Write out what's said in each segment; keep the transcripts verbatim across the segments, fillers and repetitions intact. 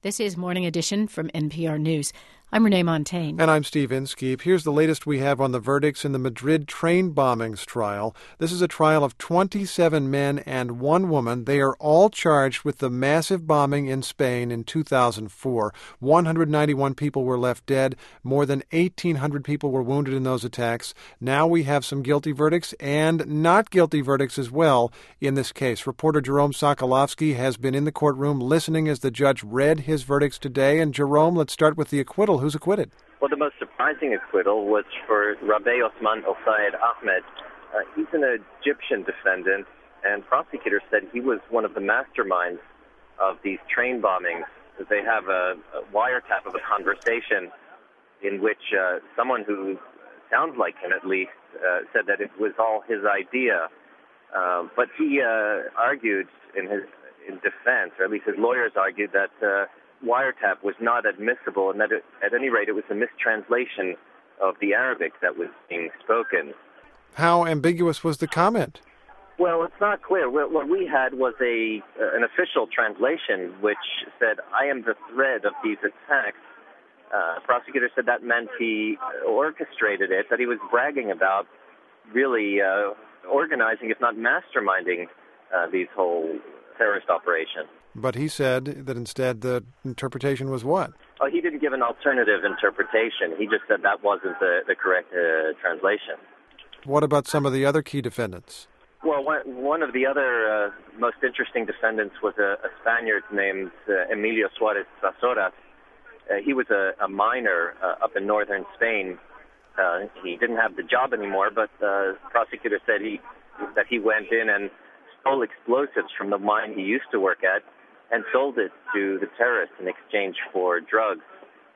This is Morning Edition from N P R News. I'm Renee Montagne. And I'm Steve Inskeep. Here's the latest we have on the verdicts in the Madrid train bombings trial. This is a trial of twenty-seven men and one woman. They are all charged with the massive bombing in Spain in two thousand four. one hundred ninety-one people were left dead. More than eighteen hundred people were wounded in those attacks. Now we have some guilty verdicts and not guilty verdicts as well in this case. Reporter Jerome Sokolovsky has been in the courtroom listening as the judge read his verdicts today. And Jerome, let's start with the acquittal. Who's acquitted? Well, the most surprising acquittal was for Rabeh Osman El-Sayed Ahmed. Uh, he's an Egyptian defendant, and prosecutors said he was one of the masterminds of these train bombings. They have a, a wiretap of a conversation in which uh, someone who sounds like him, at least, uh, said that it was all his idea. Uh, but he uh, argued in his in defense, or at least his lawyers argued, that uh, wiretap was not admissible, and that it, at any rate it was a mistranslation of the Arabic that was being spoken. How ambiguous was the comment? Well, it's not clear. What we had was a uh, an official translation which said, "I am the thread of these attacks." Uh, prosecutor said that meant he orchestrated it, that he was bragging about really uh, organizing, if not masterminding, uh, these whole terrorist operations. But he said that instead the interpretation was what? Oh, he didn't give an alternative interpretation. He just said that wasn't the, the correct uh, translation. What about some of the other key defendants? Well, one, one of the other uh, most interesting defendants was a, a Spaniard named uh, Emilio Suarez Zazoras. Uh, he was a, a miner uh, up in northern Spain. Uh, he didn't have the job anymore, but the uh, prosecutor said he that he went in and stole explosives from the mine he used to work at and sold it to the terrorists in exchange for drugs.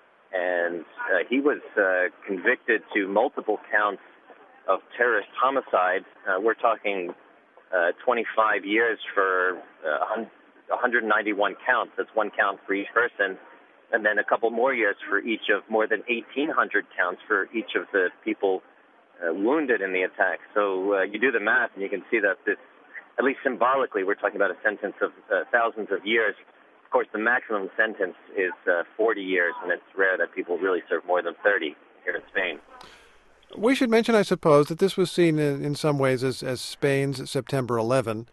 And uh, he was uh, convicted to multiple counts of terrorist homicide. Uh, we're talking uh, twenty-five years for uh, one hundred ninety-one counts. That's one count for each person. And then a couple more years for each of more than eighteen hundred counts for each of the people uh, wounded in the attack. So uh, you do the math and you can see that this, at least symbolically, we're talking about a sentence of uh, thousands of years. Of course, the maximum sentence is uh, forty years, and it's rare that people really serve more than thirty here in Spain. We should mention, I suppose, that this was seen in, in some ways as, as Spain's September eleventh,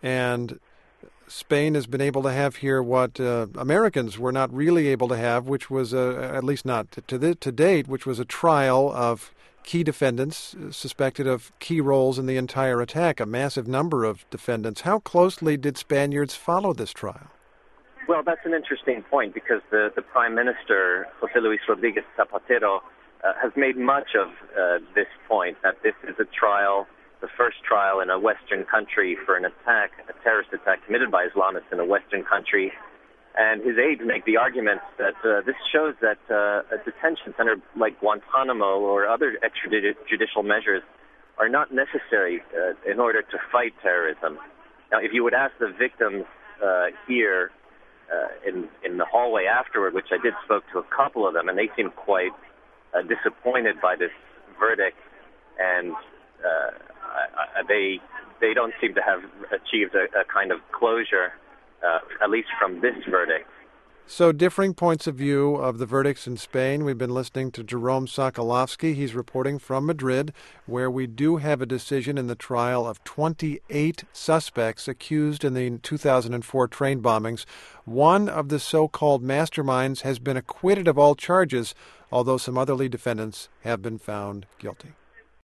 and Spain has been able to have here what uh, Americans were not really able to have, which was, uh, at least not to, the, to date, which was a trial of key defendants suspected of key roles in the entire attack, a massive number of defendants. How closely did Spaniards follow this trial? Well, that's an interesting point, because the, the Prime Minister, José Luis Rodríguez Zapatero, uh, has made much of uh, this point, that this is a trial, the first trial in a Western country for an attack, a terrorist attack committed by Islamists in a Western country. And his aides make the argument that uh, this shows that uh, a detention center like Guantanamo or other extrajudicial measures are not necessary uh, in order to fight terrorism. Now, if you would ask the victims uh, here uh, in, in the hallway afterward, which I did spoke to a couple of them, and they seemed quite uh, disappointed by this verdict, and uh, I, I, they they don't seem to have achieved a, a kind of closure, uh, at least from this verdict. So differing points of view of the verdicts in Spain. We've been listening to Jerome Sokolovsky. He's reporting from Madrid, where we do have a decision in the trial of twenty-eight suspects accused in the two thousand four train bombings. One of the so-called masterminds has been acquitted of all charges, although some other lead defendants have been found guilty.